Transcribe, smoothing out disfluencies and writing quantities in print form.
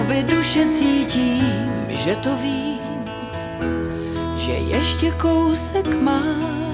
hloubi duše cítím, že to vím, že ještě kousek mám.